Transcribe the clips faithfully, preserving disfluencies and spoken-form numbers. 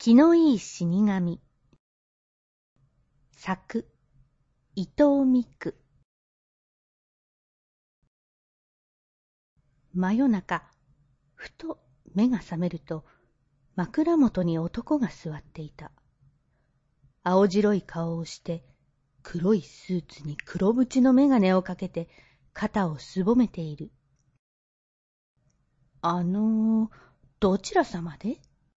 気のいい死神。作、伊藤美久。真夜中、ふと目が覚めると、枕元に男が座っていた。青白い顔をして、黒いスーツに黒縁の眼鏡をかけて、肩をすぼめている。あの、どちら様で？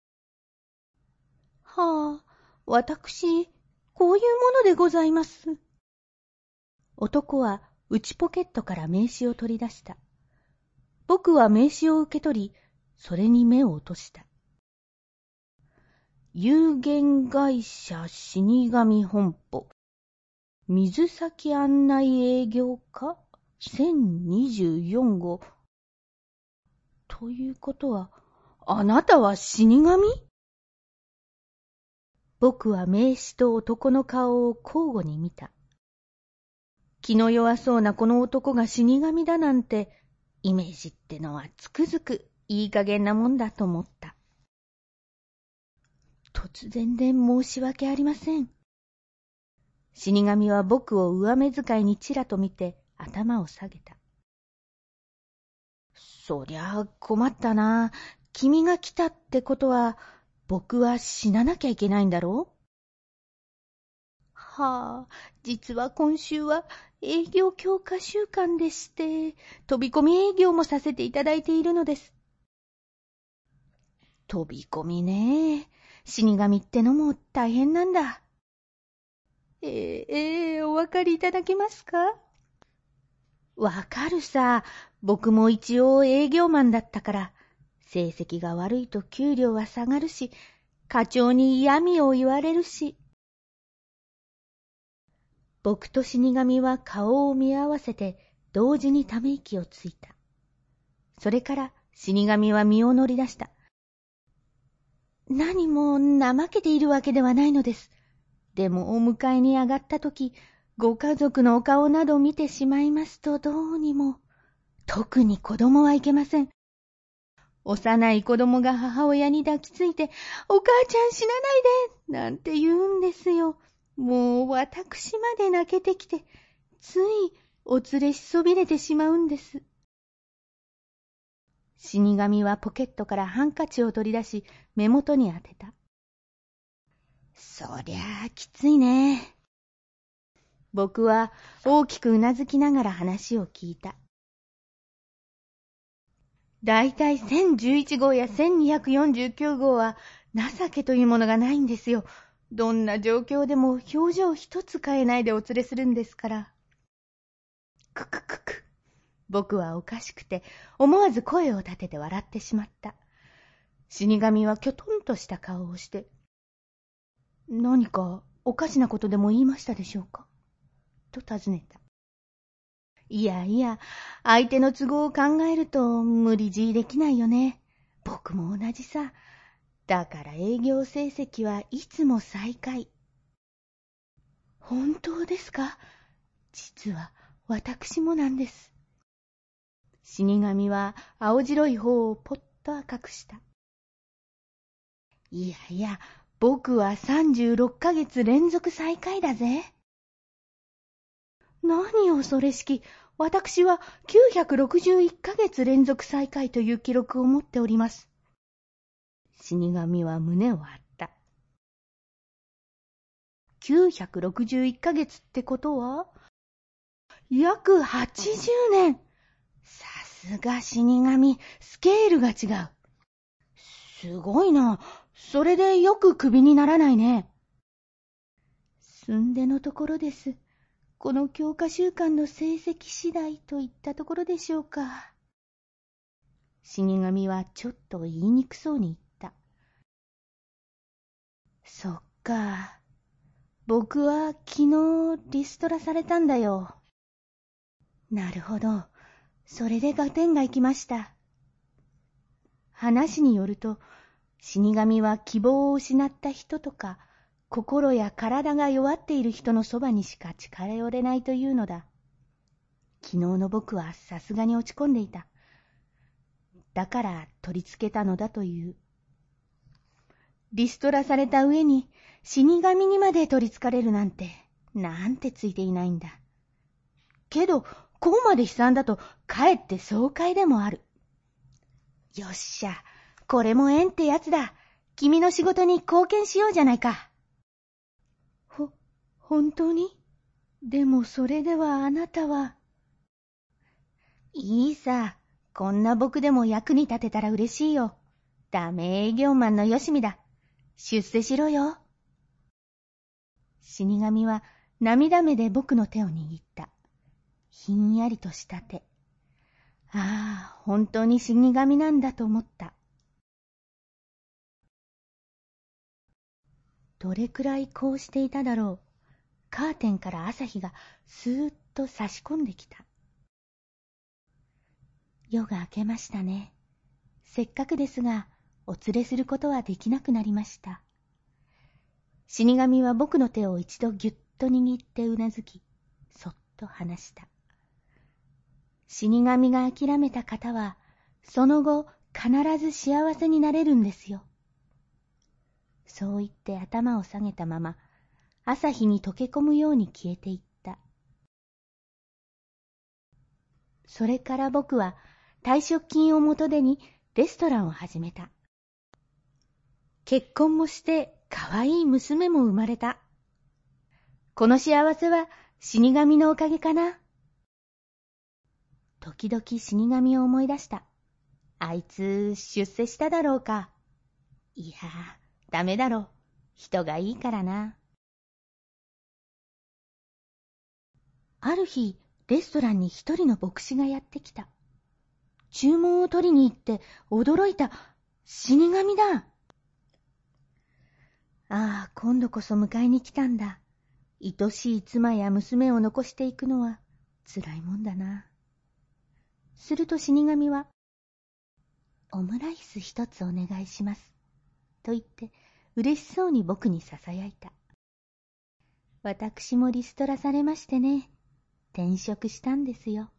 はあ、私、こういうものでございます。男は内ポケットから名刺を取り出した。僕は名刺を受け取り、それに目を落とした。有限会社死神本舗、水先案内営業課せんにじゅうよん号。ということは、あなたは死神？僕は名刺と男の顔を交互に見た。気の弱そうなこの男が死神だなんて、イメージってのはつくづくいい加減なもんだと思った。突然で申し訳ありません。死神は僕を上目遣いにちらと見て頭を下げた。そりゃあ困ったな。君が来たってことは、僕は死ななきゃいけないんだろう？はあ、実は今週は営業強化週間でして、飛び込み営業もさせていただいているのです。飛び込みねえ。死神ってのも大変なんだ。えー、えー、お分かりいただけますか？わかるさ。僕も一応営業マンだったから、成績が悪いと給料は下がるし、課長に嫌味を言われるし。僕と死神は顔を見合わせて同時にため息をついた。それから死神は身を乗り出した。何も怠けているわけではないのです。でもお迎えに上がったとき、ご家族のお顔など見てしまいますとどうにも、特に子供はいけません。幼い子供が母親に抱きついて、お母ちゃん死なないで、なんて言うんですよ。もう私まで泣けてきて、ついお連れしそびれてしまうんです。死神はポケットからハンカチを取り出し、目元に当てた。そりゃあきついね。僕は大きくうなずきながら話を聞いた。だいたいせんじゅういち号やせんにひゃくよんじゅうきゅう号は情けというものがないんですよ。どんな状況でも表情一つ変えないでお連れするんですから。くくくく。僕はおかしくて思わず声を立てて笑ってしまった。死神はきょとんとした顔をして、何かおかしなことでも言いましたでしょうかと尋ねた。いやいや、相手の都合を考えると無理強いできないよね。僕も同じさ。だから営業成績はいつも最下位。本当ですか？実は私もなんです。死神は青白い方をぽっと赤くした。いやいや、僕はさんじゅうろっかげつ連続最下位だぜ。何をそれしき、私はきゅうひゃくろくじゅういっかげつ連続最下位という記録を持っております。死神は胸を張った。きゅうひゃくろくじゅういっかげつってことは、約はちじゅうねん。さすが死神、スケールが違う。すごいな。それでよくクビにならないね。すんでのところです。この強化週間の成績次第といったところでしょうか。死神はちょっと言いにくそうに言った。そっか。僕は昨日リストラされたんだよ。なるほど。それで合点がいきました。話によると、死神は希望を失った人とか、心や体が弱っている人のそばにしか近寄れないというのだ。昨日の僕はさすがに落ち込んでいた。だから取り付けたのだという。 リストラされた上に死神にまで取り憑かれるなんて、なんてついていないんだ。けど、こうまで悲惨だと、かえって爽快でもある。よっしゃ、これも縁ってやつだ。君の仕事に貢献しようじゃないか。ほ、本当に？でもそれではあなたは。いいさ、こんな僕でも役に立てたら嬉しいよ。ダメ営業マンのよしみだ。出世しろよ。死神は涙目で僕の手を握った。ひんやりとした手。ああ、本当に死神なんだと思った。どれくらいこうしていただろう。カーテンから朝日がスーッと差し込んできた。夜が明けましたね。せっかくですが、お連れすることはできなくなりました。死神は僕の手を一度ぎゅっと握ってうなずき、そっと離した。死神が諦めた方は、その後必ず幸せになれるんですよ。そう言って頭を下げたまま、朝日に溶け込むように消えていった。それから僕は退職金を元手にレストランを始めた。結婚もして可愛い娘も生まれた。この幸せは死神のおかげかな。時々死神を思い出した。あいつ出世しただろうか。いや、ダメだろう。人がいいからな。ある日、レストランに一人の牧師がやってきた。注文を取りに行って驚いた。死神だ。ああ、今度こそ迎えに来たんだ。愛しい妻や娘を残していくのは辛いもんだな。すると死神は、オムライス一つお願いします。と言って嬉しそうに僕にささやいた。私もリストラされましてね。転職したんですよ。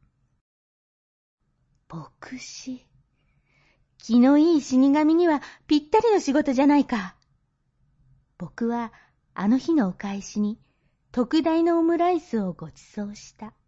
牧師。気のいい死神にはぴったりの仕事じゃないか。僕はあの日のお返しに特大のオムライスをご馳走した。